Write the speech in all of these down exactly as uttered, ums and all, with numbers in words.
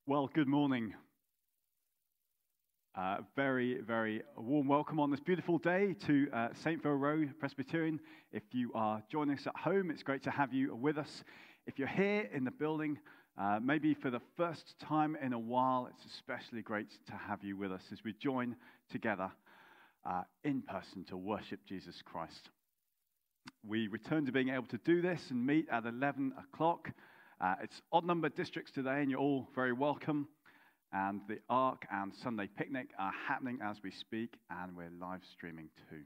Well, good morning. Uh, very, very warm welcome on this beautiful day to uh, Saint Phil Row Presbyterian. If you are joining us at home, it's great to have you with us. If you're here in the building, uh, maybe for the first time in a while, it's especially great to have you with us as we join together uh, in person to worship Jesus Christ. We return to being able to do this and meet at eleven o'clock. Uh, it's odd-numbered districts today, and you're all very welcome. And the Ark and Sunday Picnic are happening as we speak, and we're live streaming too.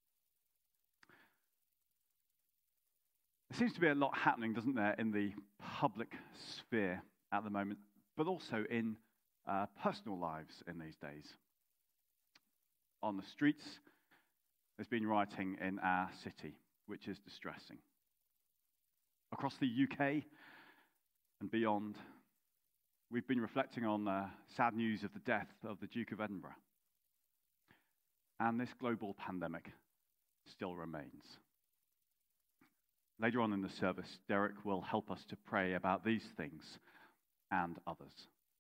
There seems to be a lot happening, doesn't there, in the public sphere at the moment, but also in uh, personal lives in these days. On the streets, there's been rioting in our city, which is distressing. Across the U K and beyond, we've been reflecting on the sad news of the death of the Duke of Edinburgh. And this global pandemic still remains. Later on in the service, Derek will help us to pray about these things and others.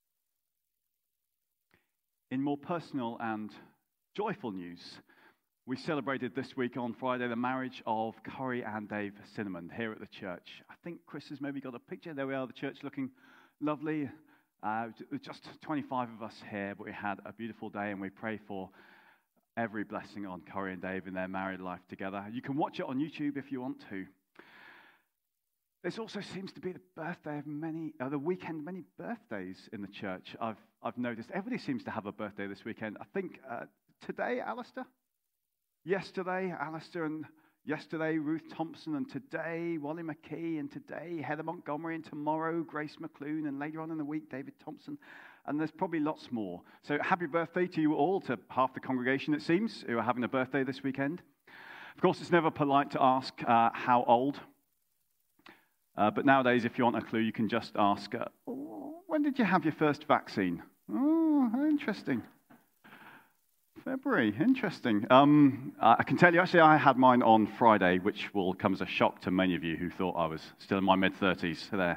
In more personal and joyful news, we celebrated this week on Friday the marriage of Corrie and Dave Cinnamon here at the church. I think Chris has maybe got a picture. There we are, the church looking lovely. Uh, just twenty-five of us here, but we had a beautiful day, and we pray for every blessing on Corrie and Dave in their married life together. You can watch it on YouTube if you want to. This also seems to be the birthday of many, uh, the weekend, many birthdays in the church. I've I've noticed everybody seems to have a birthday this weekend. I think uh, today, Alistair. Yesterday, Alistair, and yesterday, Ruth Thompson, and today, Wally McKee, and today, Heather Montgomery, and tomorrow, Grace McClune, and later on in the week, David Thompson, and there's probably lots more. So happy birthday to you all, to half the congregation, it seems, who are having a birthday this weekend. Of course, it's never polite to ask uh, how old, uh, but nowadays, if you want a clue, you can just ask, uh, when did you have your first vaccine? Oh, interesting. February, interesting. Um, I can tell you, actually, I had mine on Friday, which will come as a shock to many of you who thought I was still in my mid-thirties there.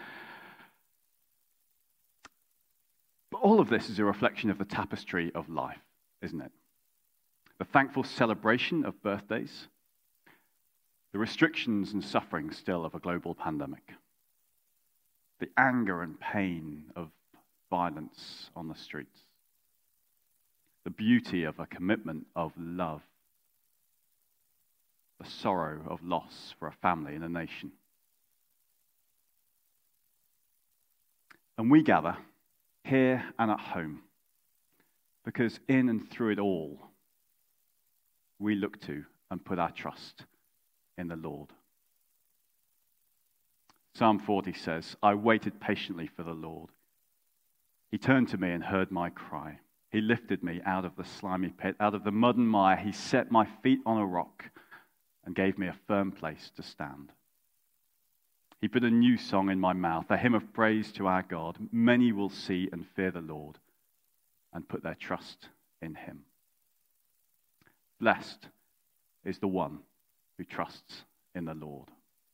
But all of this is a reflection of the tapestry of life, isn't it? The thankful celebration of birthdays, the restrictions and suffering still of a global pandemic, the anger and pain of violence on the streets, the beauty of a commitment of love, the sorrow of loss for a family and a nation. And we gather here and at home because in and through it all, we look to and put our trust in the Lord. Psalm forty says, I waited patiently for the Lord. He turned to me and heard my cry. He lifted me out of the slimy pit, out of the mud and mire. He set my feet on a rock and gave me a firm place to stand. He put a new song in my mouth, a hymn of praise to our God. Many will see and fear the Lord and put their trust in him. Blessed is the one who trusts in the Lord.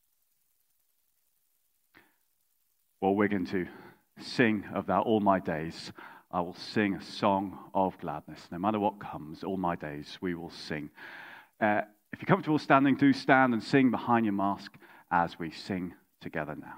Well, we're going to sing of that all my days. I will sing a song of gladness. No matter what comes, all my days we will sing. Uh, if you're comfortable standing, do stand and sing behind your mask as we sing together now.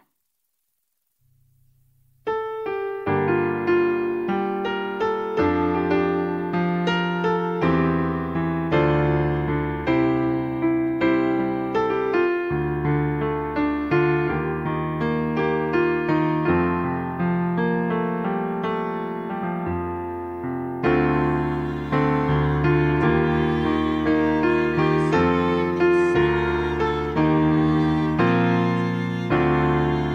Thank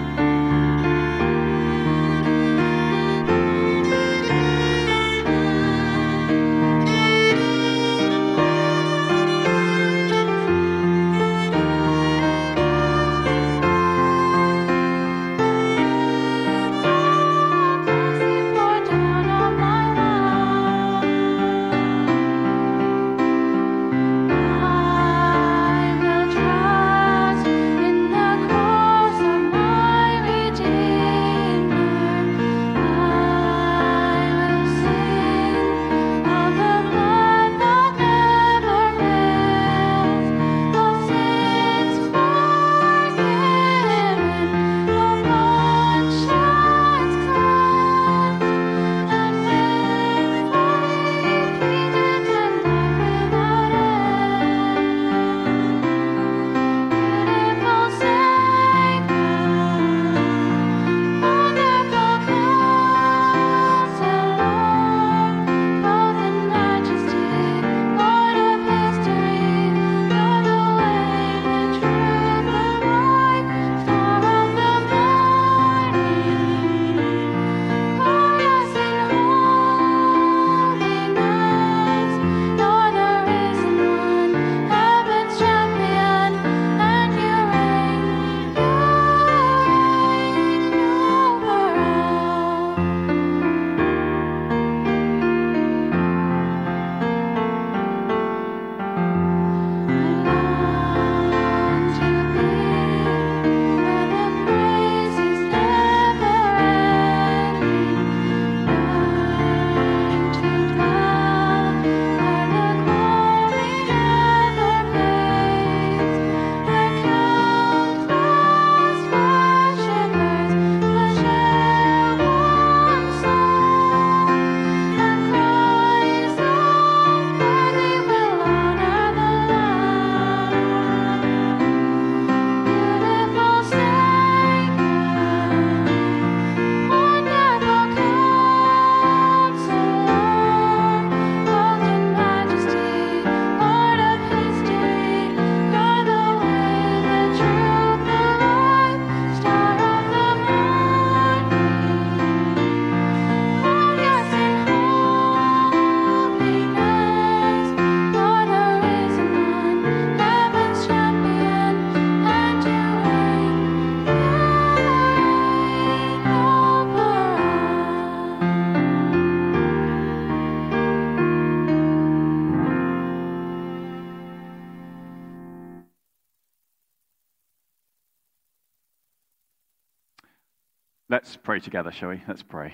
Let's pray together, shall we? Let's pray.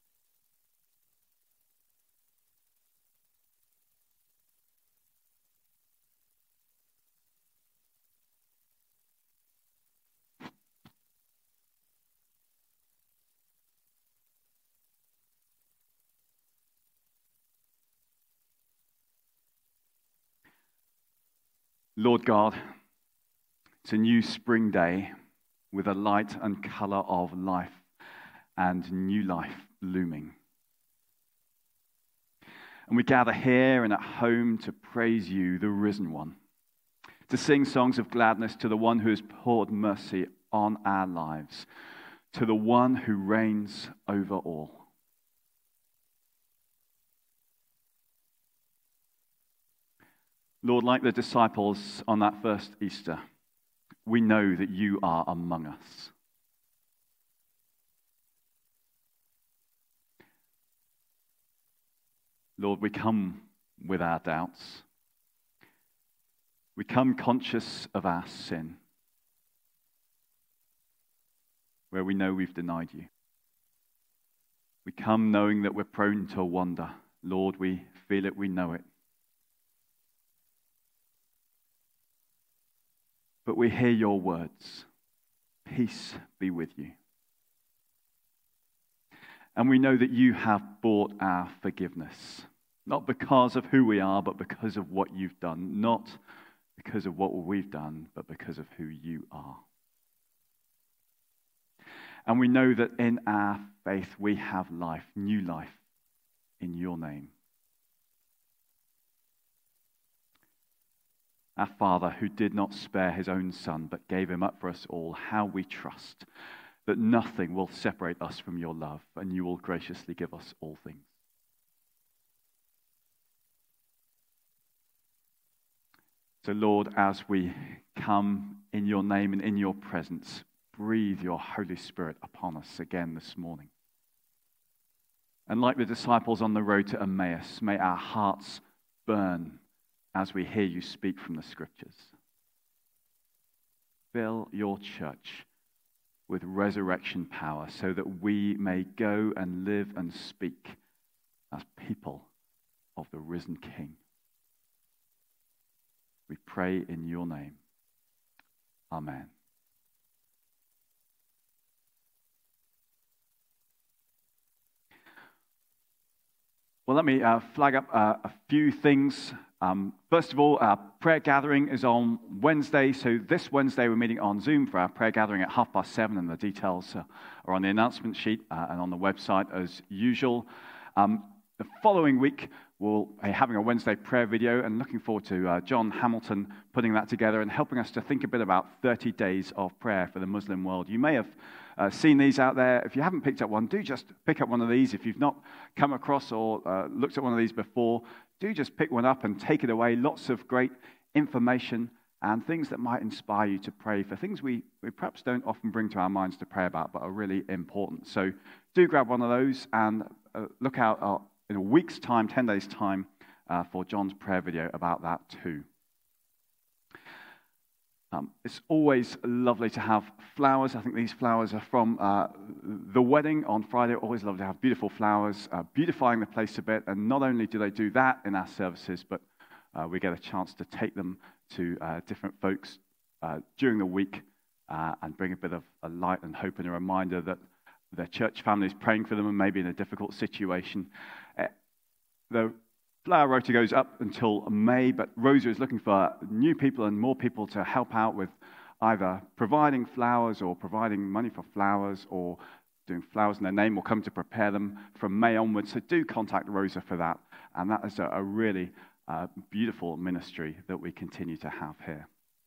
Lord God, it's a new spring day with a light and colour of life and new life looming. And we gather here and at home to praise you, the risen one, to sing songs of gladness to the one who has poured mercy on our lives, to the one who reigns over all. Lord, like the disciples on that first Easter, we know that you are among us. Lord, we come with our doubts. We come conscious of our sin, where we know we've denied you. We come knowing that we're prone to wander. Lord, we feel it, we know it. But we hear your words, peace be with you. And we know that you have bought our forgiveness, not because of who we are, but because of what you've done, not because of what we've done, but because of who you are. And we know that in our faith we have life, new life, in your name. Our Father, who did not spare his own Son, but gave him up for us all, how we trust that nothing will separate us from your love, and you will graciously give us all things. So, Lord, as we come in your name and in your presence, breathe your Holy Spirit upon us again this morning. And like the disciples on the road to Emmaus, may our hearts burn as we hear you speak from the Scriptures. Fill your church with resurrection power so that we may go and live and speak as people of the risen King. We pray in your name. Amen. Well, let me uh, flag up uh, a few things. Um, first of all, our prayer gathering is on Wednesday. So this Wednesday, we're meeting on Zoom for our prayer gathering at half past seven, and the details uh, are on the announcement sheet uh, and on the website as usual. Um, the following week, we'll be having a Wednesday prayer video, and looking forward to uh, John Hamilton putting that together and helping us to think a bit about thirty days of prayer for the Muslim world. You may have Uh, seen these out there. If you haven't picked up one, do just pick up one of these. If you've not come across or uh, looked at one of these before, do just pick one up and take it away. Lots of great information and things that might inspire you to pray for things we, we perhaps don't often bring to our minds to pray about, but are really important. So do grab one of those and uh, look out uh, in a week's time, ten days' time, uh, for John's prayer video about that too. Um, it's always lovely to have flowers. I think these flowers are from uh, the wedding on Friday. Always lovely to have beautiful flowers, uh, beautifying the place a bit. And not only do they do that in our services, but uh, we get a chance to take them to uh, different folks uh, during the week uh, and bring a bit of a light and hope and a reminder that their church family is praying for them and maybe in a difficult situation. Uh, the Flower Rota goes up until May, but Rosa is looking for new people and more people to help out with either providing flowers or providing money for flowers or doing flowers in their name or come to prepare them from May onwards. So do contact Rosa for that. And that is a, a really uh, beautiful ministry that we continue to have here.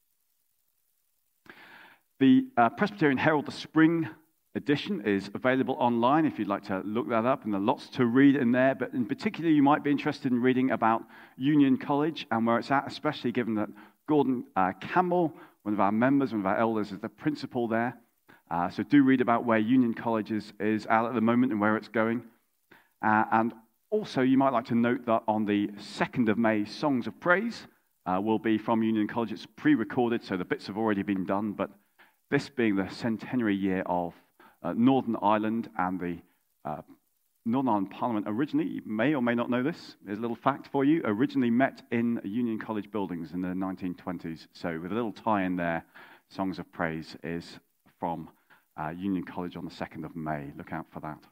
The uh, Presbyterian Herald, the spring edition, is available online if you'd like to look that up, and there are lots to read in there, but in particular you might be interested in reading about Union College and where it's at, especially given that Gordon uh, Campbell, one of our members, one of our elders, is the principal there. Uh, so do read about where Union College is, is at at the moment and where it's going. Uh, and also you might like to note that on the second of May, Songs of Praise uh, will be from Union College. It's pre-recorded, so the bits have already been done, but this being the centenary year of uh, Northern Ireland and the uh, Northern Ireland Parliament originally, you may or may not know this, here's a little fact for you, originally met in Union College buildings in the nineteen twenties. So with a little tie in there, Songs of Praise is from uh, Union College on the second of May. Look out for that.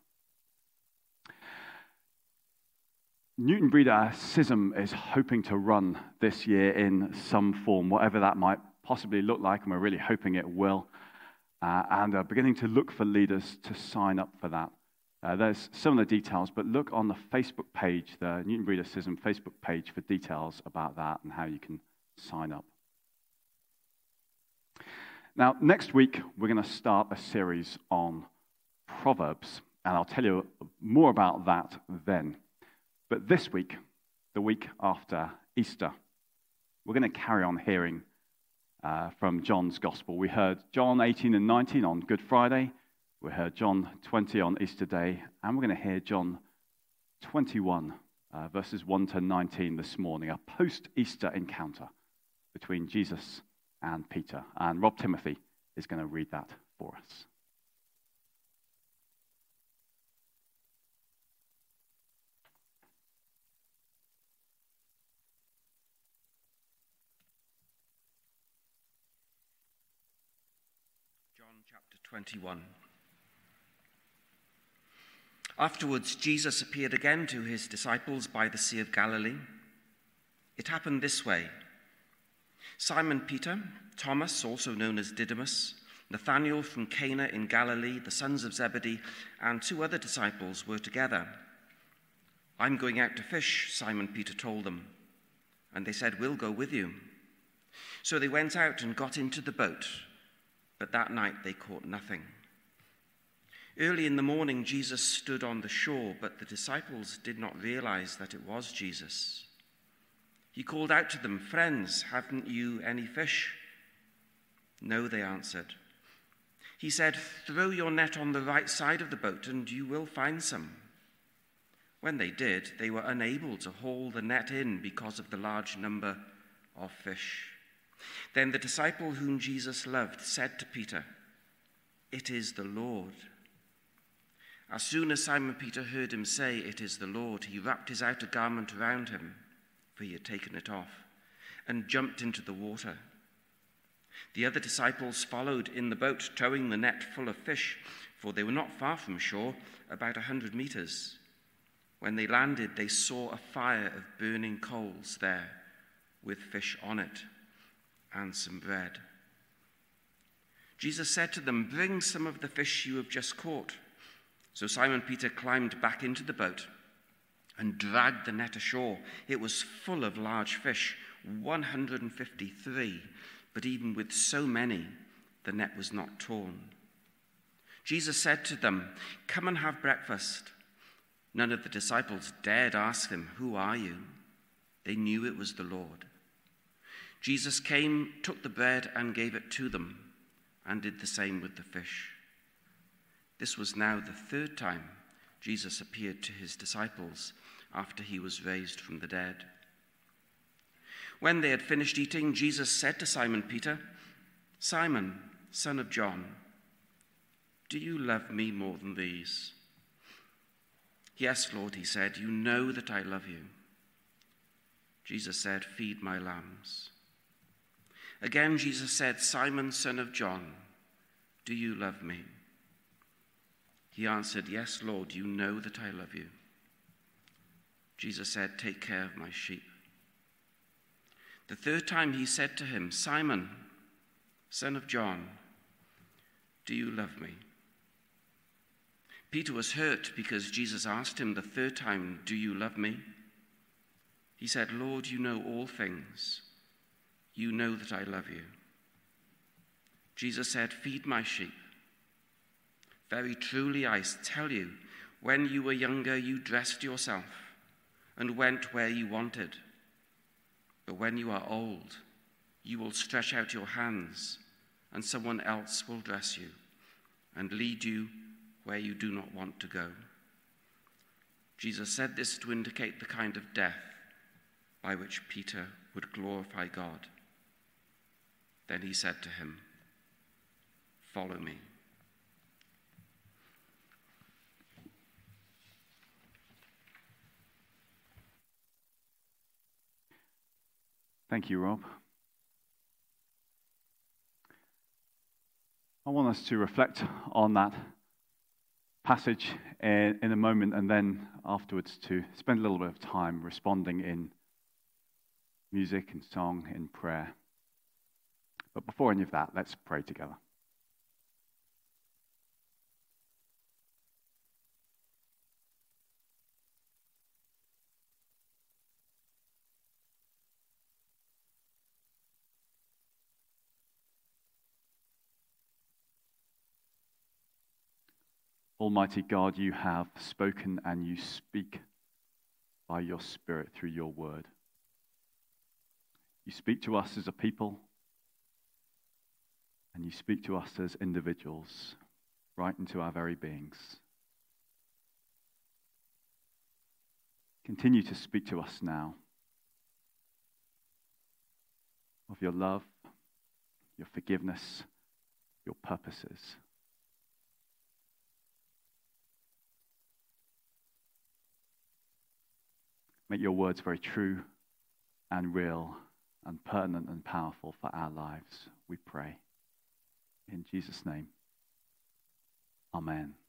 Newton Breeder S I S M is hoping to run this year in some form, whatever that might possibly look like, and we're really hoping it will, uh, and are beginning to look for leaders to sign up for that. Uh, there's some of the details, but look on the Facebook page, the Newton Breeder S I S M Facebook page, for details about that and how you can sign up. Now, next week, we're going to start a series on Proverbs, and I'll tell you more about that then. But this week, the week after Easter, we're going to carry on hearing uh, from John's Gospel. We heard John eighteen and nineteen on Good Friday. We heard John twenty on Easter Day, and we're going to hear John twenty-one, uh, verses one to nineteen this morning, a post-Easter encounter between Jesus and Peter. And Rob Timothy is going to read that for us. John chapter twenty-one. Afterwards, Jesus appeared again to his disciples by the Sea of Galilee. It happened this way. Simon Peter, Thomas, also known as Didymus, Nathanael from Cana in Galilee, the sons of Zebedee, and two other disciples were together. "I'm going out to fish," Simon Peter told them. And they said, "We'll go with you." So they went out and got into the boat, but that night they caught nothing. Early in the morning, Jesus stood on the shore, but the disciples did not realize that it was Jesus. He called out to them, "Friends, haven't you any fish?" "No," they answered. He said, "Throw your net on the right side of the boat and you will find some." When they did, they were unable to haul the net in because of the large number of fish. Then the disciple whom Jesus loved said to Peter, "It is the Lord." As soon as Simon Peter heard him say, "It is the Lord," he wrapped his outer garment around him, for he had taken it off, and jumped into the water. The other disciples followed in the boat, towing the net full of fish, for they were not far from shore, about a hundred meters. When they landed, they saw a fire of burning coals there, with fish on it, and some bread. Jesus said to them, "Bring some of the fish you have just caught." So Simon Peter climbed back into the boat and dragged the net ashore. It was full of large fish, one hundred fifty-three, but even with so many, the net was not torn. Jesus said to them, "Come and have breakfast." None of the disciples dared ask him, "Who are you?" They knew it was the Lord. Jesus came, took the bread and gave it to them, and did the same with the fish. This was now the third time Jesus appeared to his disciples after he was raised from the dead. When they had finished eating, Jesus said to Simon Peter, "Simon, son of John, do you love me more than these?" "Yes, Lord," he said, "you know that I love you." Jesus said, "Feed my lambs." Again, Jesus said, "Simon, son of John, do you love me?" He answered, "Yes, Lord, you know that I love you." Jesus said, "Take care of my sheep." The third time he said to him, "Simon, son of John, do you love me?" Peter was hurt because Jesus asked him the third time, "Do you love me?" He said, "Lord, you know all things. You know that I love you." Jesus said, "Feed my sheep. Very truly I tell you, when you were younger, you dressed yourself and went where you wanted. But when you are old, you will stretch out your hands, and someone else will dress you and lead you where you do not want to go." Jesus said this to indicate the kind of death by which Peter would glorify God. Then he said to him, "Follow me." Thank you, Rob. I want us to reflect on that passage in, in a moment, and then afterwards to spend a little bit of time responding in music and song, in prayer. But before any of that, let's pray together. Almighty God, you have spoken and you speak by your Spirit through your word. You speak to us as a people, and you speak to us as individuals, right into our very beings. Continue to speak to us now of your love, your forgiveness, your purposes. Make your words very true and real and pertinent and powerful for our lives, we pray. In Jesus' name, amen.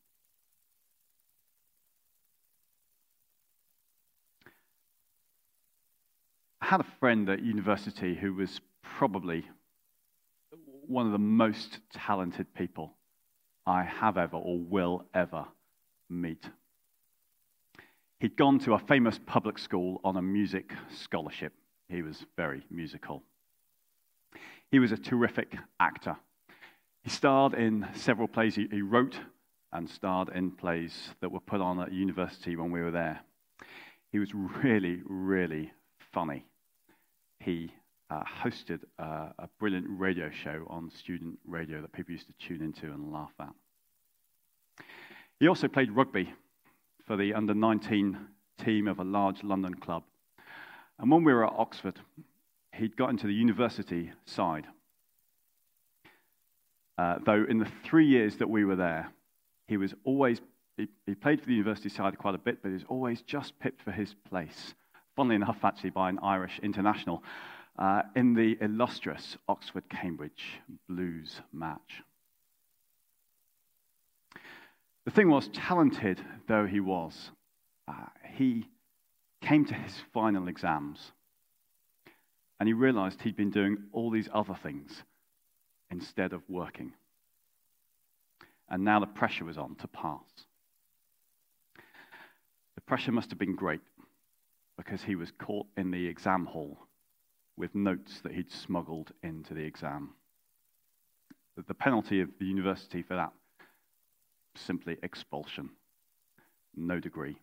I had a friend at university who was probably one of the most talented people I have ever or will ever meet. He'd gone to a famous public school on a music scholarship. He was very musical. He was a terrific actor. He starred in several plays. He wrote and starred in plays that were put on at university when we were there. He was really, really funny. He uh, hosted uh, a brilliant radio show on student radio that people used to tune into and laugh at. He also played rugby for the under nineteen team of a large London club. And when we were at Oxford, he'd got into the university side. Uh, though in the three years that we were there, he was always, he, he played for the university side quite a bit, but he was always just pipped for his place. Funnily enough, actually, by an Irish international uh, in the illustrious Oxford-Cambridge Blues match. The thing was, talented though he was, uh, he came to his final exams and he realized he'd been doing all these other things instead of working. And now the pressure was on to pass. The pressure must have been great because he was caught in the exam hall with notes that he'd smuggled into the exam. The penalty of the university for that, simply expulsion, no degree.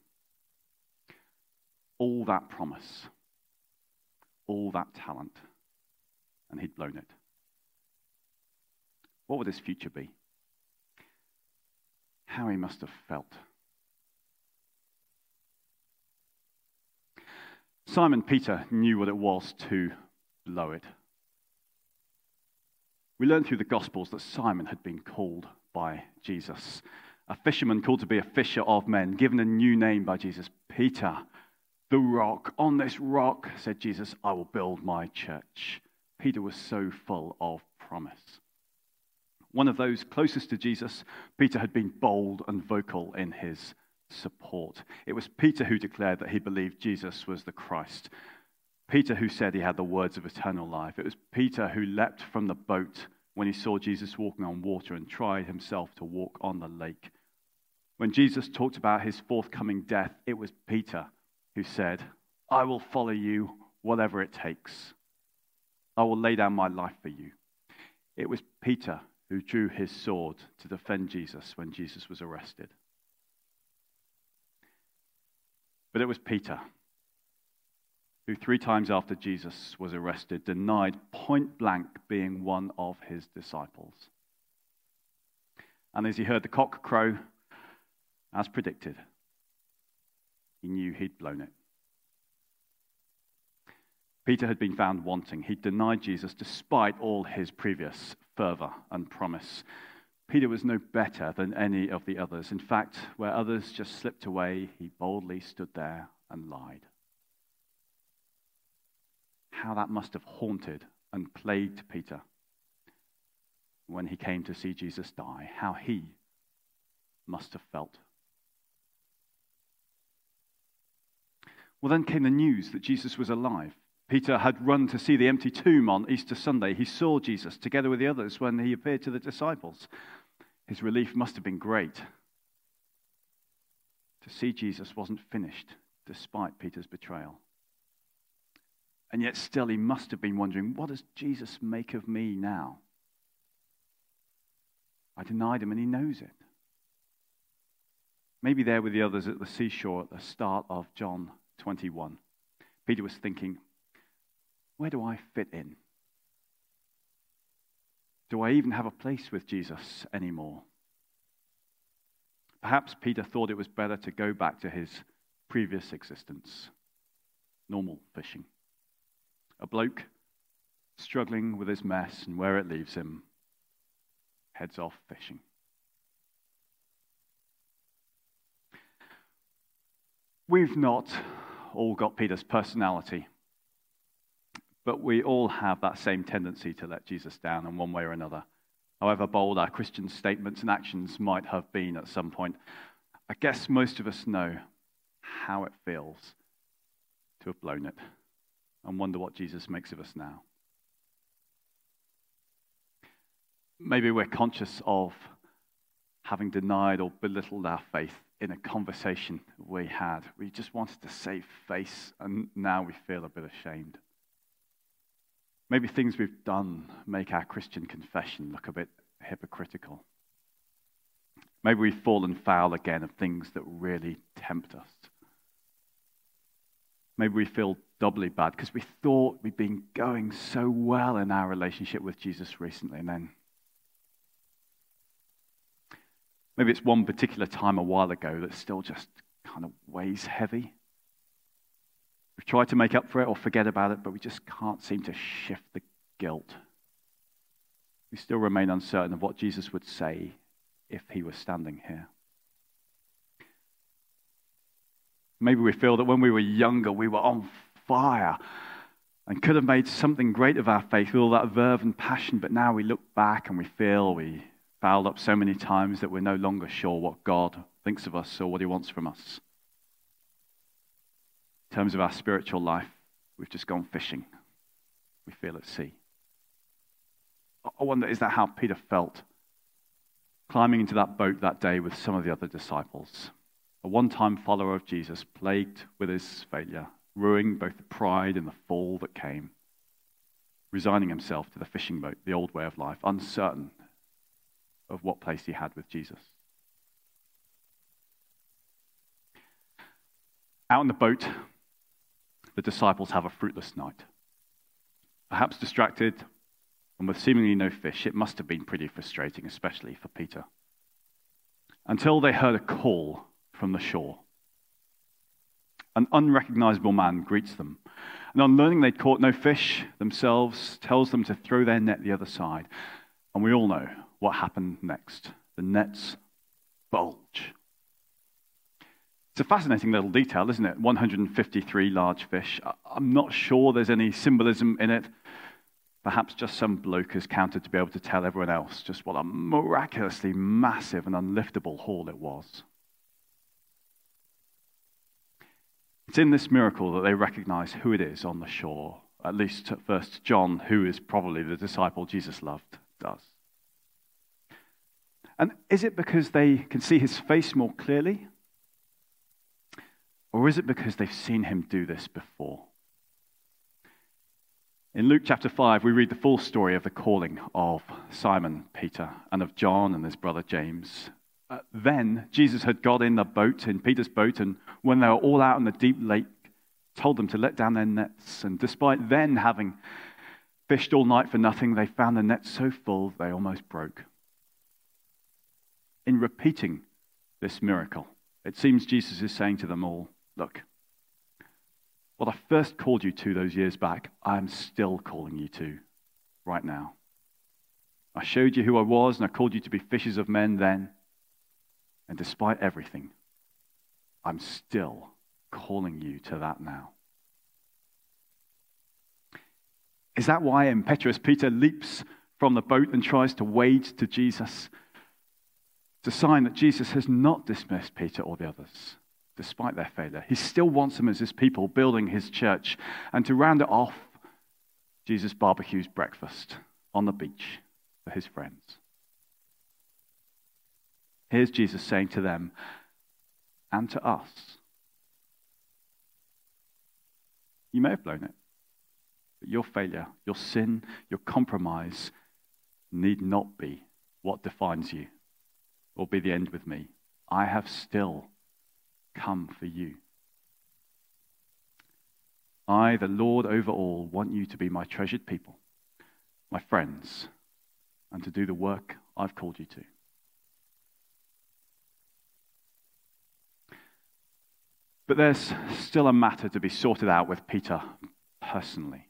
All that promise, all that talent, and he'd blown it. What would his future be? How he must have felt. Simon Peter knew what it was to blow it. We learn through the Gospels that Simon had been called by Jesus. A fisherman called to be a fisher of men, given a new name by Jesus. Peter, the rock. On this rock, said Jesus, I will build my church. Peter was so full of promise. One of those closest to Jesus, Peter had been bold and vocal in his support. It was Peter who declared that he believed Jesus was the Christ. Peter who said he had the words of eternal life. It was Peter who leapt from the boat when he saw Jesus walking on water and tried himself to walk on the lake. When Jesus talked about his forthcoming death, it was Peter who said, I will follow you whatever it takes. I will lay down my life for you. It was Peter who drew his sword to defend Jesus when Jesus was arrested. But it was Peter who three times after Jesus was arrested denied point blank being one of his disciples. And as he heard the cock crow, as predicted, he knew he'd blown it. Peter had been found wanting. He'd denied Jesus despite all his previous fervor and promise. Peter was no better than any of the others. In fact, where others just slipped away, he boldly stood there and lied. how that must have haunted and plagued Peter when he came to see Jesus die, how he must have felt. Well, then came the news that Jesus was alive. Peter had run to see the empty tomb on Easter Sunday. He saw Jesus together with the others when he appeared to the disciples. His relief must have been great. To see Jesus wasn't finished, despite Peter's betrayal. And yet still he must have been wondering, what does Jesus make of me now? I denied him and he knows it. Maybe there with the others at the seashore at the start of John twenty-one. Peter was thinking, where do I fit in? Do I even have a place with Jesus anymore? Perhaps Peter thought it was better to go back to his previous existence, normal fishing. A bloke struggling with his mess, and where it leaves him, heads off fishing. We've not all got Peter's personality, but we all have that same tendency to let Jesus down in one way or another. However bold our Christian statements and actions might have been at some point, I guess most of us know how it feels to have blown it and wonder what Jesus makes of us now. Maybe we're conscious of having denied or belittled our faith in a conversation we had. We just wanted to save face, and now we feel a bit ashamed. Maybe things we've done make our Christian confession look a bit hypocritical. Maybe we've fallen foul again of things that really tempt us. Maybe we feel doubly bad because we thought we'd been going so well in our relationship with Jesus recently, and then maybe it's one particular time a while ago that still just kind of weighs heavy. We've tried to make up for it or forget about it, but we just can't seem to shift the guilt. We still remain uncertain of what Jesus would say if he was standing here. Maybe we feel that when we were younger, we were on fire and could have made something great of our faith with all that verve and passion, but now we look back and we feel we fouled up so many times that we're no longer sure what God thinks of us or what he wants from us. In terms of our spiritual life, we've just gone fishing. We feel at sea. I wonder, is that how Peter felt climbing into that boat that day with some of the other disciples? A one-time follower of Jesus, plagued with his failure, ruining both the pride and the fall that came, resigning himself to the fishing boat, the old way of life, uncertain of what place he had with Jesus. Out in the boat, the disciples have a fruitless night. Perhaps distracted and with seemingly no fish, it must have been pretty frustrating, especially for Peter. Until they heard a call from the shore. An unrecognizable man greets them, and on learning they'd caught no fish themselves, tells them to throw their net the other side. And we all know what happened next. The nets bulge. It's a fascinating little detail, isn't it? one hundred fifty-three large fish. I'm not sure there's any symbolism in it. Perhaps just some bloke has counted to be able to tell everyone else just what a miraculously massive and unliftable haul it was. It's in this miracle that they recognize who it is on the shore. At least at first, John, who is probably the disciple Jesus loved, does. And is it because they can see his face more clearly? Or is it because they've seen him do this before? In Luke chapter five, we read the full story of the calling of Simon Peter and of John and his brother James. Uh, then Jesus had got in the boat, in Peter's boat, and when they were all out in the deep lake, told them to let down their nets. And despite then having fished all night for nothing, they found the nets so full they almost broke. In repeating this miracle, it seems Jesus is saying to them all, look, what I first called you to those years back, I am still calling you to right now. I showed you who I was, and I called you to be fishers of men then. And despite everything, I'm still calling you to that now. Is that why impetuous Peter leaps from the boat and tries to wade to Jesus? It's a sign that Jesus has not dismissed Peter or the others, despite their failure. He still wants them as his people, building his church. And to round it off, Jesus barbecues breakfast on the beach for his friends. Here's Jesus saying to them and to us, you may have blown it, but your failure, your sin, your compromise need not be what defines you or be the end with me. I have still come for you. I, the Lord over all, want you to be my treasured people, my friends, and to do the work I've called you to. But there's still a matter to be sorted out with Peter personally.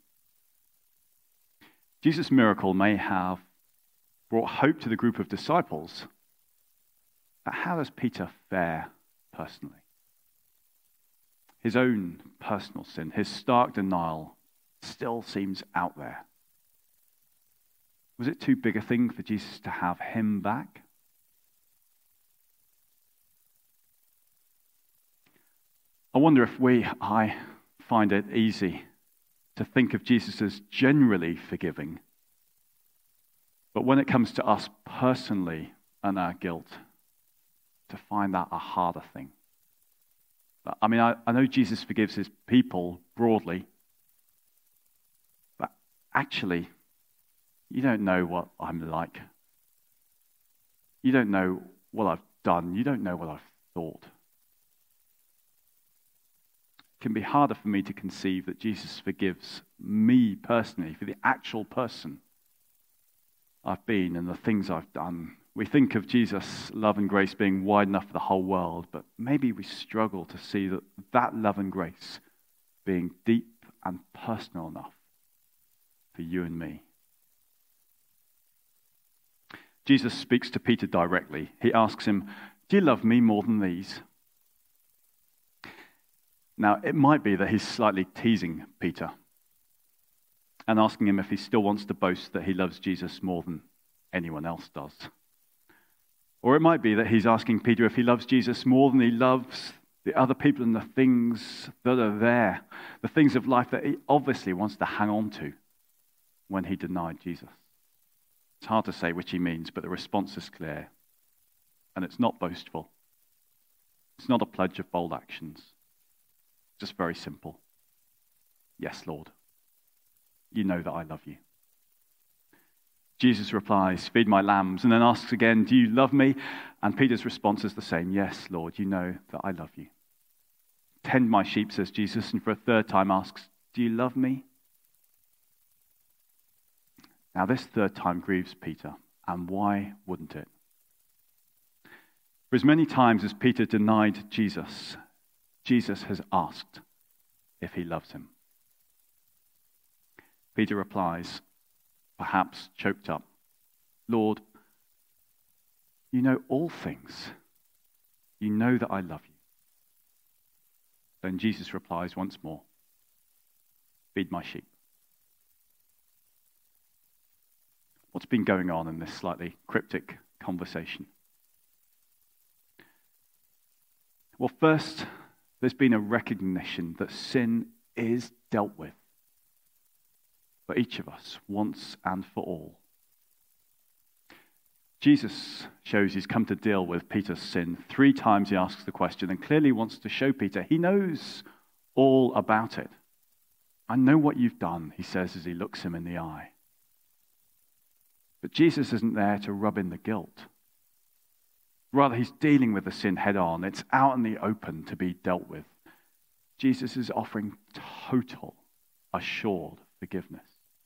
Jesus' miracle may have brought hope to the group of disciples, but how does Peter fare personally? His own personal sin, his stark denial, still seems out there. Was it too big a thing for Jesus to have him back? I wonder if we, I, find it easy to think of Jesus as generally forgiving. But when it comes to us personally and our guilt, to find that a harder thing. I mean, I, I know Jesus forgives his people broadly, but actually, you don't know what I'm like. You don't know what I've done. You don't know what I've thought. It can be harder for me to conceive that Jesus forgives me personally for the actual person I've been and the things I've done. We think of Jesus' love and grace being wide enough for the whole world, but maybe we struggle to see that that love and grace being deep and personal enough for you and me. Jesus speaks to Peter directly. He asks him, do you love me more than these? Now, it might be that he's slightly teasing Peter and asking him if he still wants to boast that he loves Jesus more than anyone else does. Or it might be that he's asking Peter if he loves Jesus more than he loves the other people and the things that are there, the things of life that he obviously wants to hang on to when he denied Jesus. It's hard to say which he means, but the response is clear. And it's not boastful. It's not a pledge of bold actions. Just very simple. Yes, Lord. You know that I love you. Jesus replies, feed my lambs, and then asks again, do you love me? And Peter's response is the same. Yes, Lord, you know that I love you. Tend my sheep, says Jesus, and for a third time asks, do you love me? Now this third time grieves Peter, and why wouldn't it? For as many times as Peter denied Jesus, Jesus has asked if he loves him. Peter replies, perhaps choked up, Lord, you know all things. You know that I love you. Then Jesus replies once more, feed my sheep. What's been going on in this slightly cryptic conversation? Well, first, there's been a recognition that sin is dealt with for each of us, once and for all. Jesus shows he's come to deal with Peter's sin. Three times he asks the question and clearly wants to show Peter he knows all about it. I know what you've done, he says as he looks him in the eye. But Jesus isn't there to rub in the guilt. Rather, he's dealing with the sin head on. It's out in the open to be dealt with. Jesus is offering total, assured forgiveness.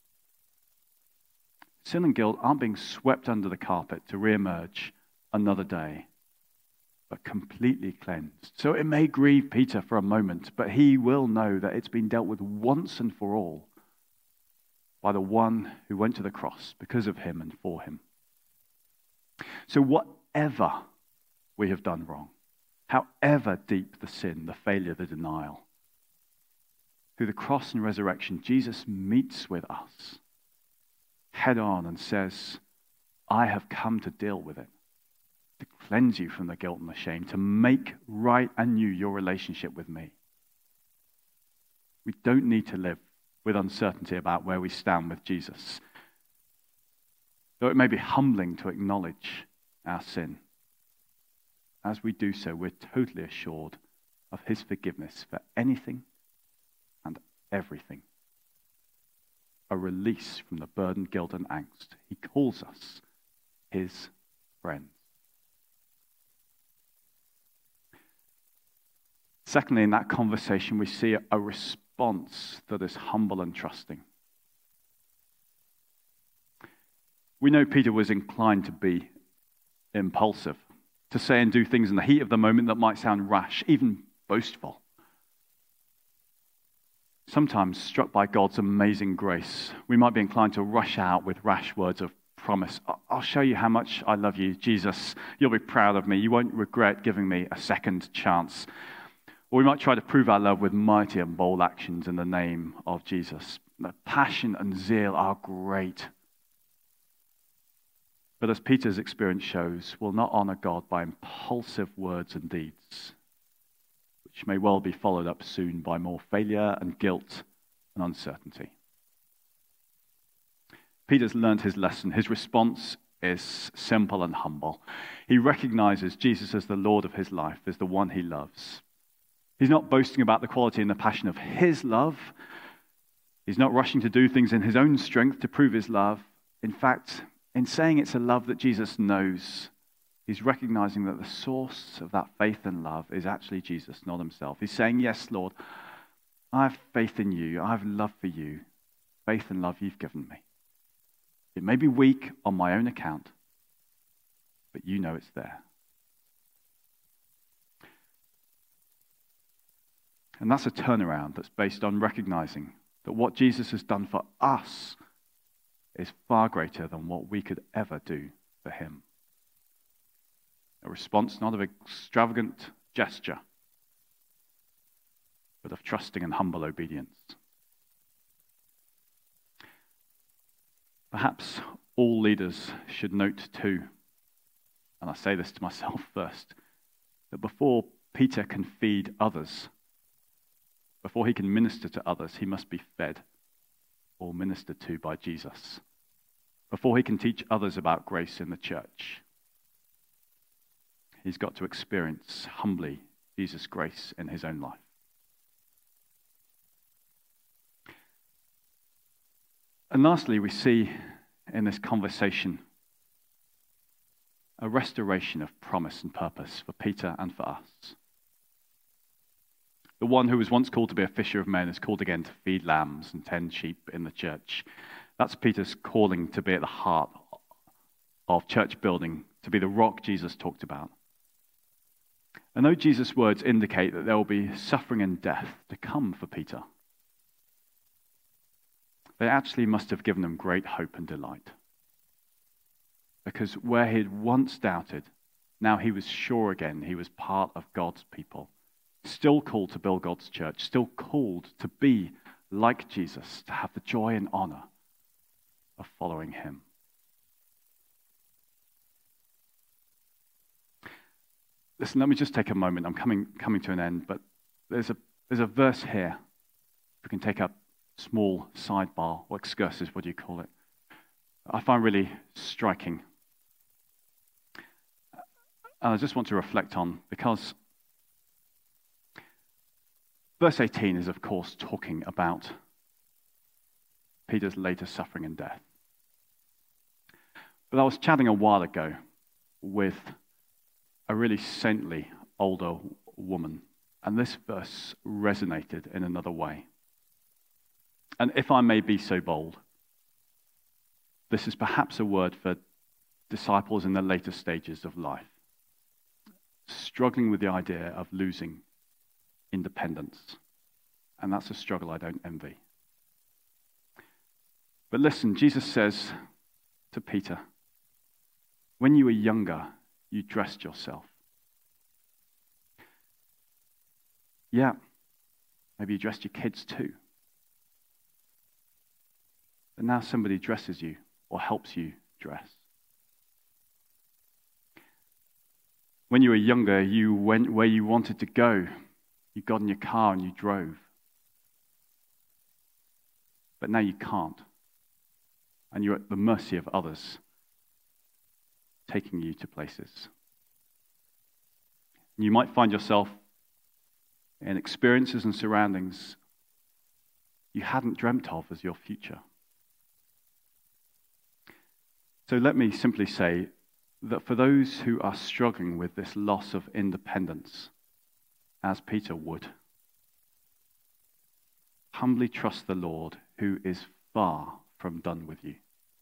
Sin and guilt aren't being swept under the carpet to reemerge another day, but completely cleansed. So it may grieve Peter for a moment, but he will know that it's been dealt with once and for all by the one who went to the cross because of him and for him. So whatever we have done wrong, however deep the sin, the failure, the denial, through the cross and resurrection, Jesus meets with us head on and says, I have come to deal with it, to cleanse you from the guilt and the shame, to make right anew your relationship with me. We don't need to live with uncertainty about where we stand with Jesus. Though it may be humbling to acknowledge our sin, as we do so, we're totally assured of his forgiveness for anything and everything. A release from the burden, guilt, and angst. He calls us his friends. Secondly, in that conversation, we see a response that is humble and trusting. We know Peter was inclined to be impulsive, to say and do things in the heat of the moment that might sound rash, even boastful. Sometimes, struck by God's amazing grace, we might be inclined to rush out with rash words of promise. I'll show you how much I love you, Jesus. You'll be proud of me. You won't regret giving me a second chance. Or we might try to prove our love with mighty and bold actions in the name of Jesus. The passion and zeal are great. But as Peter's experience shows, we'll not honor God by impulsive words and deeds, which may well be followed up soon by more failure and guilt and uncertainty. Peter's learned his lesson. His response is simple and humble. He recognizes Jesus as the Lord of his life, as the one he loves. He's not boasting about the quality and the passion of his love. He's not rushing to do things in his own strength to prove his love. In fact, in saying it's a love that Jesus knows, he's recognizing that the source of that faith and love is actually Jesus, not himself. He's saying, yes, Lord, I have faith in you. I have love for you. Faith and love you've given me. It may be weak on my own account, but you know it's there. And that's a turnaround that's based on recognizing that what Jesus has done for us is far greater than what we could ever do for him. A response not of extravagant gesture, but of trusting and humble obedience. Perhaps all leaders should note too, and I say this to myself first, that before Peter can feed others, before he can minister to others, he must be fed or ministered to by Jesus. Before he can teach others about grace in the church, he's got to experience humbly Jesus' grace in his own life. And lastly, we see in this conversation a restoration of promise and purpose for Peter and for us. The one who was once called to be a fisher of men is called again to feed lambs and tend sheep in the church. That's Peter's calling to be at the heart of church building, to be the rock Jesus talked about. And though Jesus' words indicate that there will be suffering and death to come for Peter, they actually must have given him great hope and delight. Because where he had once doubted, now he was sure again he was part of God's people. Still called to build God's church, still called to be like Jesus, to have the joy and honor of following him. Listen, let me just take a moment. I'm coming coming to an end, but there's a there's a verse here. We can take a small sidebar or excursus, what do you call it? I find really striking. And I just want to reflect on, because verse eighteen is, of course, talking about Peter's later suffering and death. But I was chatting a while ago with a really saintly older woman, and this verse resonated in another way. And if I may be so bold, this is perhaps a word for disciples in the later stages of life, struggling with the idea of losing independence. And that's a struggle I don't envy. But listen, Jesus says to Peter, when you were younger, you dressed yourself. Yeah, maybe you dressed your kids too. but now somebody dresses you or helps you dress. When you were younger, you went where you wanted to go. You got in your car and you drove. But now you can't. And you're at the mercy of others taking you to places. You might find yourself in experiences and surroundings you hadn't dreamt of as your future. So let me simply say that for those who are struggling with this loss of independence, as Peter would, humbly trust the Lord, who is far from done with you.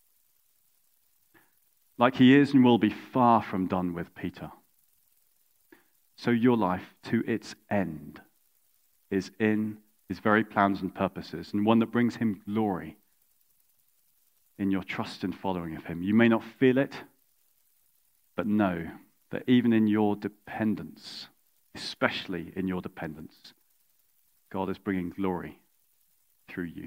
Like he is and will be far from done with Peter. So your life, to its end, is in his very plans and purposes, and one that brings him glory in your trust and following of him. You may not feel it, but know that even in your dependence, especially in your dependence, God is bringing glory through you.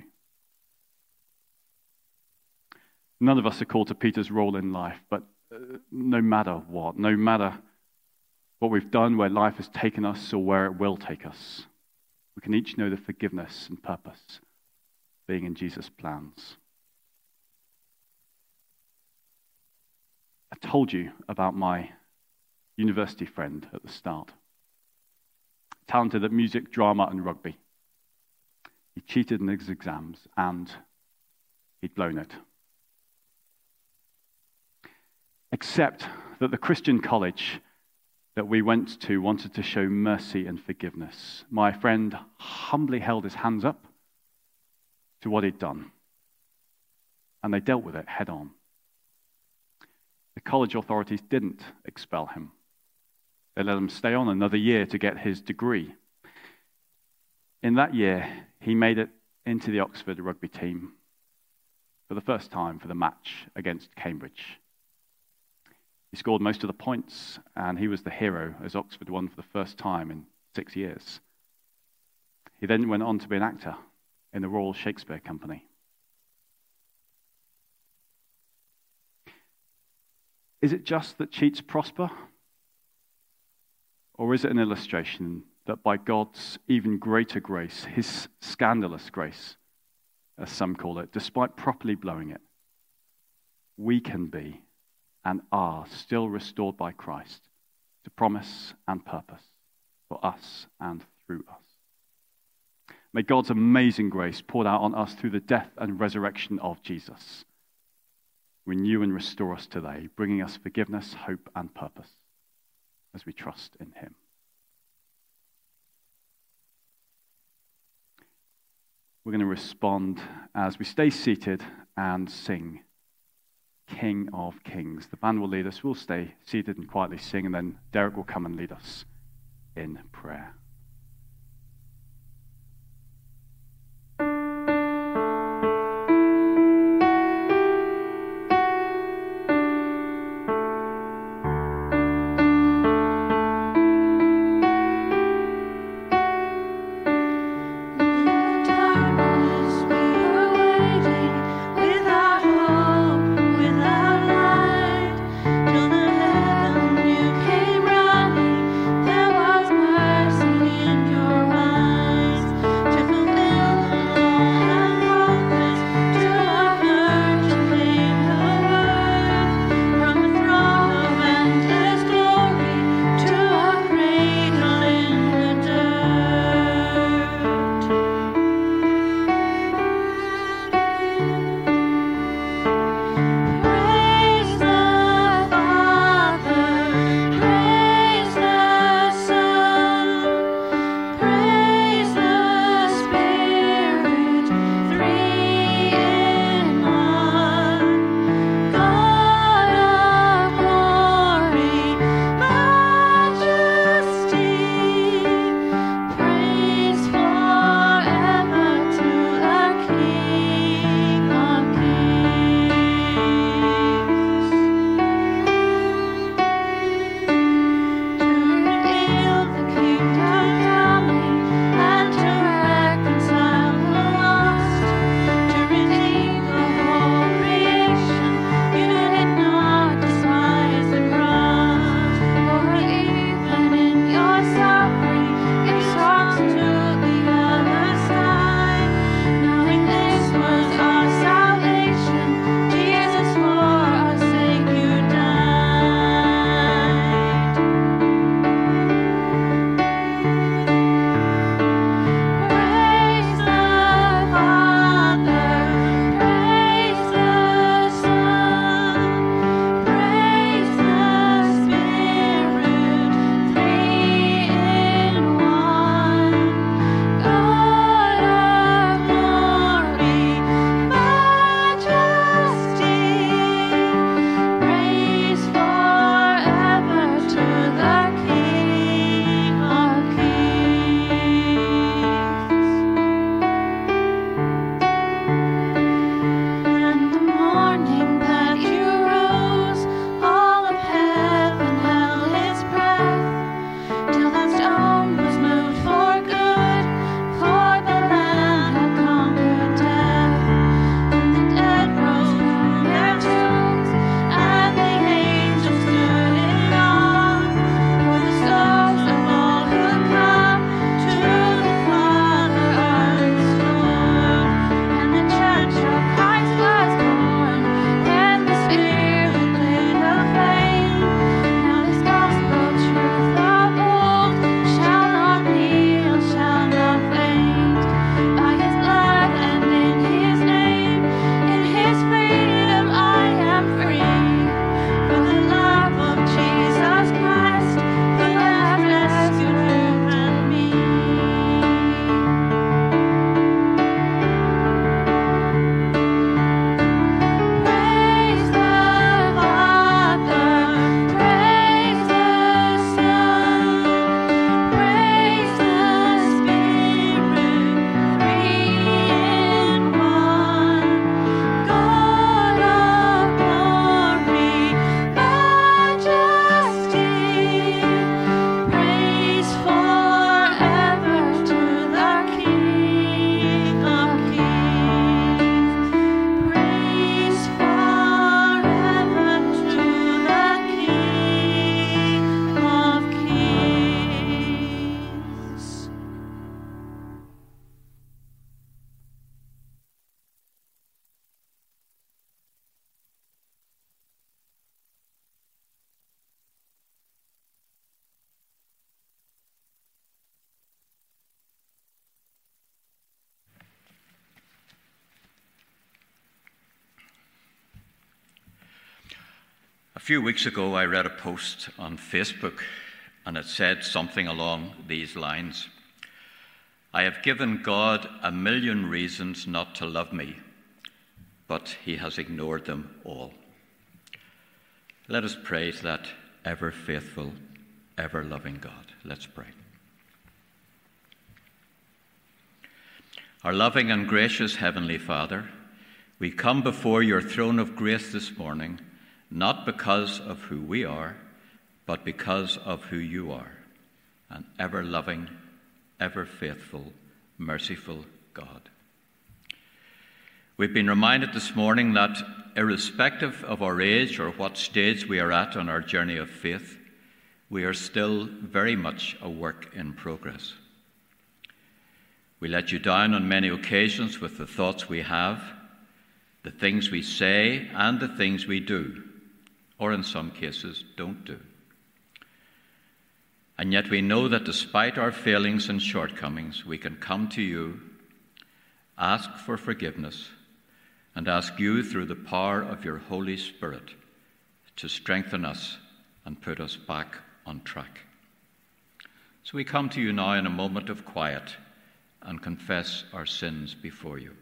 None of us are called to Peter's role in life, but uh, no matter what, no matter what we've done, where life has taken us or where it will take us, we can each know the forgiveness and purpose being in Jesus' plans. I told you about my university friend at the start. Talented at music, drama, and rugby. He cheated in his exams and he'd blown it. Except that the Christian college that we went to wanted to show mercy and forgiveness. My friend humbly held his hands up to what he'd done, and they dealt with it head on. The college authorities didn't expel him. They let him stay on another year to get his degree. In that year, he made it into the Oxford rugby team for the first time for the match against Cambridge. He scored most of the points, and he was the hero as Oxford won for the first time in six years. He then went on to be an actor in the Royal Shakespeare Company. Is it just that cheats prosper? Or is it an illustration that by God's even greater grace, his scandalous grace, as some call it, despite properly blowing it, we can be and are still restored by Christ to promise and purpose for us and through us. May God's amazing grace poured out on us through the death and resurrection of Jesus renew and restore us today, bringing us forgiveness, hope, and purpose as we trust in him. We're going to respond as we stay seated and sing King of Kings. The band will lead us. We'll stay seated and quietly sing, and then Derek will come and lead us in prayer. Till the heaven you came running, there was mercy. few weeks ago, I read a post on Facebook, and it said something along these lines. I have given God a million reasons not to love me, but he has ignored them all. Let us pray to that ever-faithful, ever-loving God. Let's pray. Our loving and gracious Heavenly Father, we come before your throne of grace this morning, not because of who we are, but because of who you are, an ever-loving, ever-faithful, merciful God. We've been reminded this morning that irrespective of our age or what stage we are at on our journey of faith, we are still very much a work in progress. We let you down on many occasions with the thoughts we have, the things we say, and the things we do, or in some cases don't do. And yet we know that despite our failings and shortcomings, we can come to you, ask for forgiveness, and ask you through the power of your Holy Spirit to strengthen us and put us back on track. So we come to you now in a moment of quiet and confess our sins before you.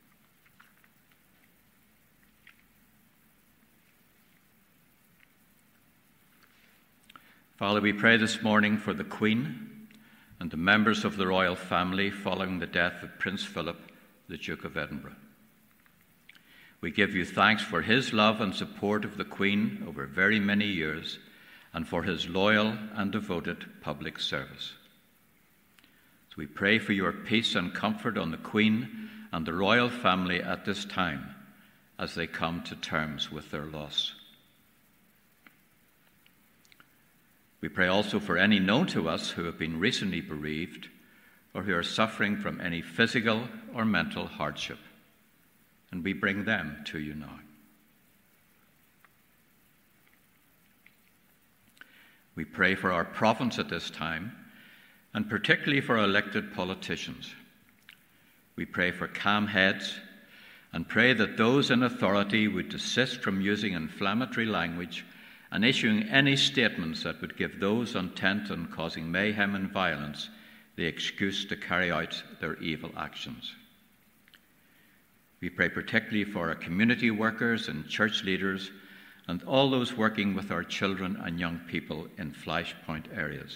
Father, we pray this morning for the Queen and the members of the royal family following the death of Prince Philip, the Duke of Edinburgh. We give you thanks for his love and support of the Queen over very many years and for his loyal and devoted public service. So we pray for your peace and comfort on the Queen and the royal family at this time as they come to terms with their loss. We pray also for any known to us who have been recently bereaved or who are suffering from any physical or mental hardship, and we bring them to you now. We pray for our province at this time, and particularly for our elected politicians. We pray for calm heads and pray that those in authority would desist from using inflammatory language and issuing any statements that would give those intent on causing mayhem and violence the excuse to carry out their evil actions. We pray particularly for our community workers and church leaders and all those working with our children and young people in flashpoint areas.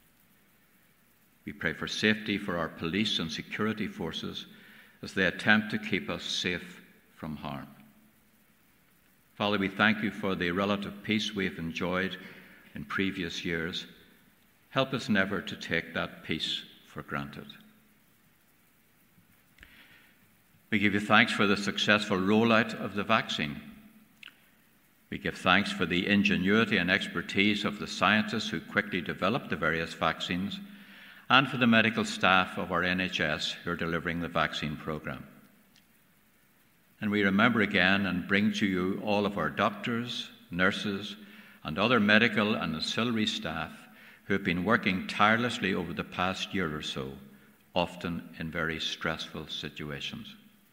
We pray for safety for our police and security forces as they attempt to keep us safe from harm. Father, we thank you for the relative peace we have enjoyed in previous years. Help us never to take that peace for granted. We give you thanks for the successful rollout of the vaccine. We give thanks for the ingenuity and expertise of the scientists who quickly developed the various vaccines, and for the medical staff of our N H S who are delivering the vaccine programme. And we remember again and bring to you all of our doctors, nurses, and other medical and ancillary staff who have been working tirelessly over the past year or so, often in very stressful situations.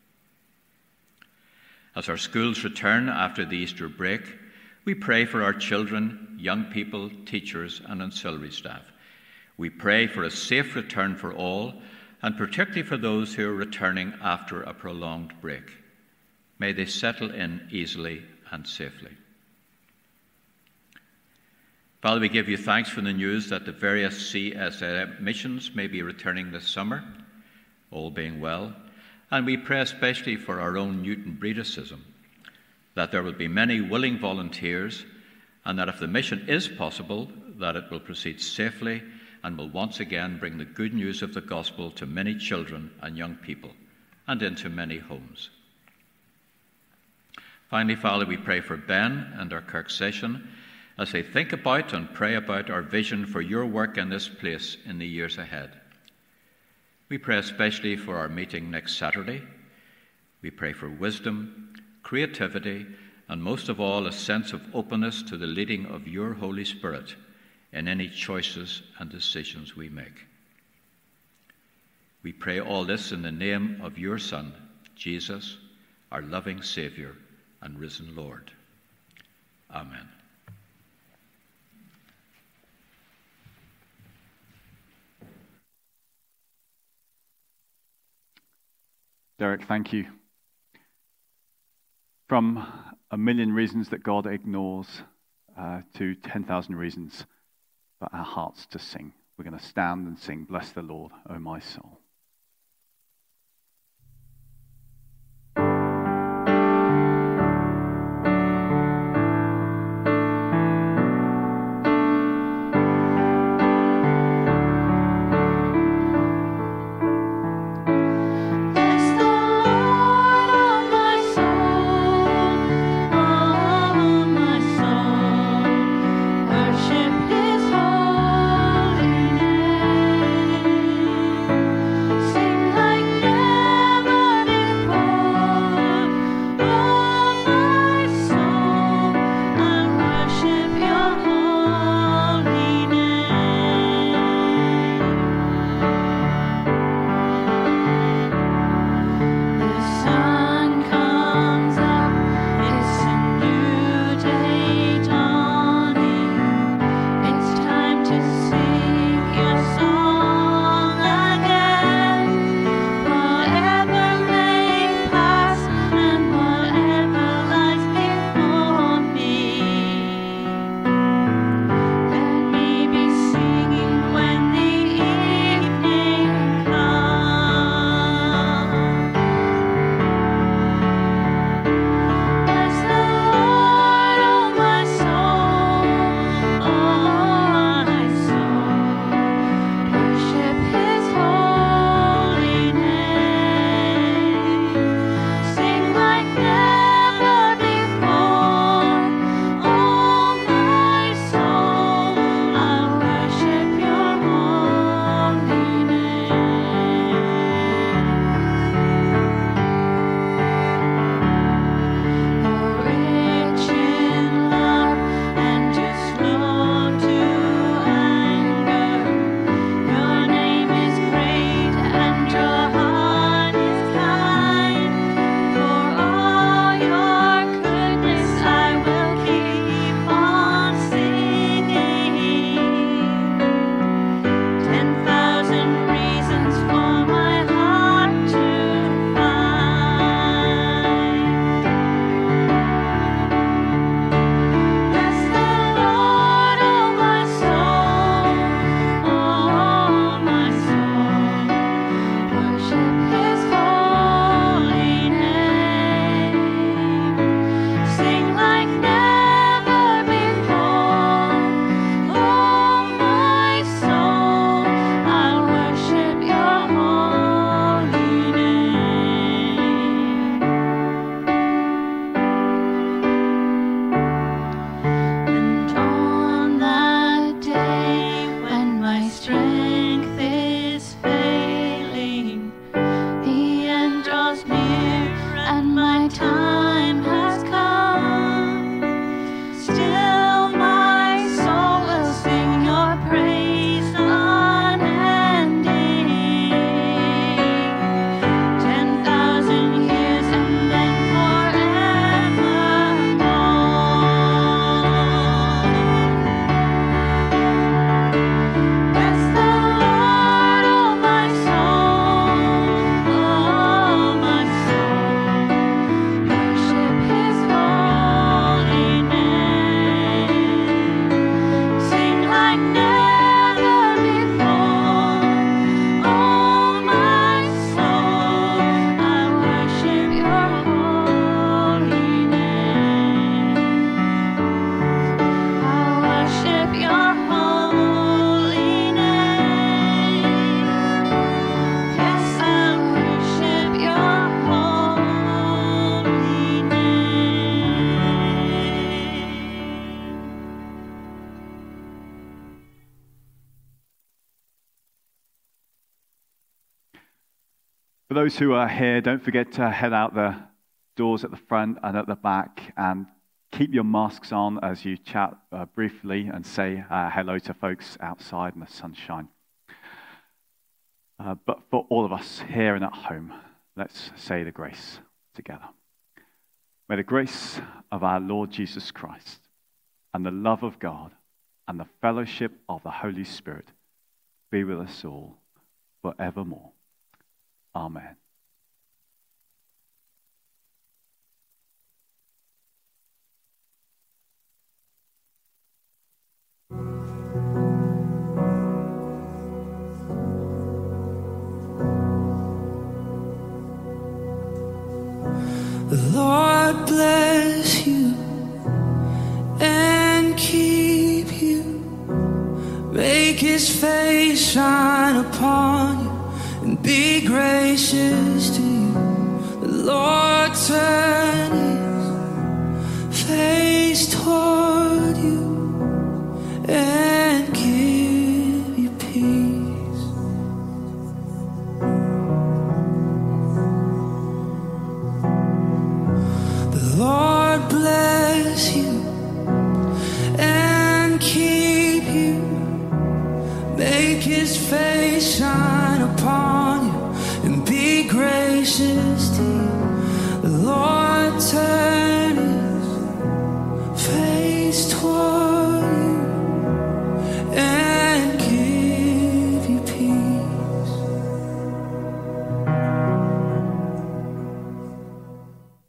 As our schools return after the Easter break, we pray for our children, young people, teachers, and ancillary staff. We pray for a safe return for all, and particularly for those who are returning after a prolonged break. May they settle in easily and safely. Father, we give you thanks for the news that the various C S M missions may be returning this summer, all being well. And we pray especially for our own Newton Breedisism, that there will be many willing volunteers, and that if the mission is possible, that it will proceed safely and will once again bring the good news of the gospel to many children and young people and into many homes. Finally, Father, we pray for Ben and our Kirk session as they think about and pray about our vision for your work in this place in the years ahead. We pray especially for our meeting next Saturday. We pray for wisdom, creativity, and most of all, a sense of openness to the leading of your Holy Spirit in any choices and decisions we make. We pray all this in the name of your Son, Jesus, our loving Saviour and risen Lord. Amen. Derek, thank you. From a million reasons that God ignores uh, to ten thousand reasons for our hearts to sing. We're going to stand and sing, "Bless the Lord, O my soul." For those who are here, don't forget to head out the doors at the front and at the back, and keep your masks on as you chat uh, briefly and say uh, hello to folks outside in the sunshine. Uh, but for all of us here and at home, let's say the grace together. May the grace of our Lord Jesus Christ and the love of God and the fellowship of the Holy Spirit be with us all forevermore. Amen. The Lord bless you and keep you. Make his face shine upon you and be gracious to you. The Lord turn his face toward you and give you peace. The Lord bless you and keep you. Make his face shine upon you and be gracious to you. The Lord turn his face toward